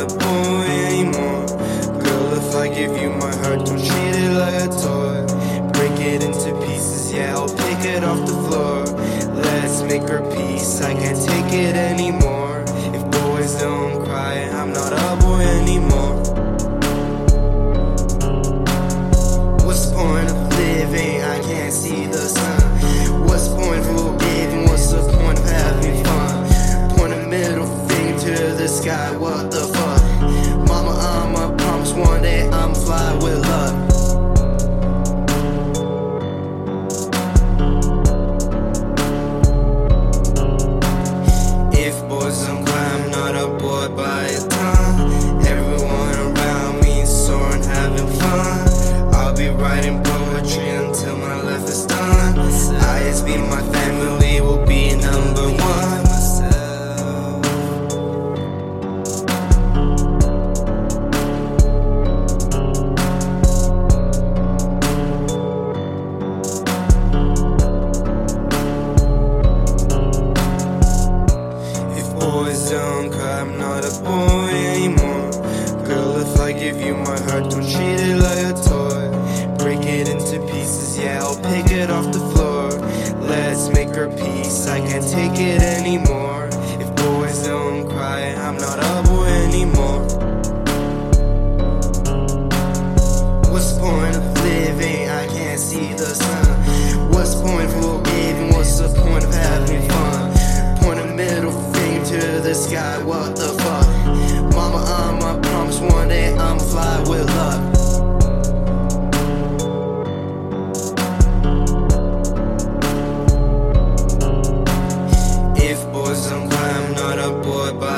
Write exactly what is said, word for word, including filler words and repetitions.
boy anymore. Girl, if I give you my heart, don't treat it like a toy. Break it into pieces, yeah, I'll pick it off the floor. Let's make our peace, I can't take it anymore. If boys don't cry, I'm not a boy anymore. What's the point of living? I can't see the sun. What's the point of living? What's the point of having fun? Point a middle finger to the sky, what the fuck? Mama, I'ma promise one day I'm fly with love. If boys don't cry, I'm not a boy by a ton. Everyone around me is soaring, having fun. I'll be writing poetry until my life is done. I S B, my family will be number one. If boys don't cry, I'm not a boy anymore. Girl, if I give you my heart, don't treat it like a toy. Break it into pieces, yeah, I'll pick it off the floor. Let's make our peace, I can't take it anymore. If boys don't cry, I'm not a boy anymore. What's the point of living? I can't see the sun. What's the point of living? What's the point of having fun? Point a middle finger to the sky, what the fuck? Mama, I'ma promise one day I'm fly with love. If boys don't cry, I'm not a boy, but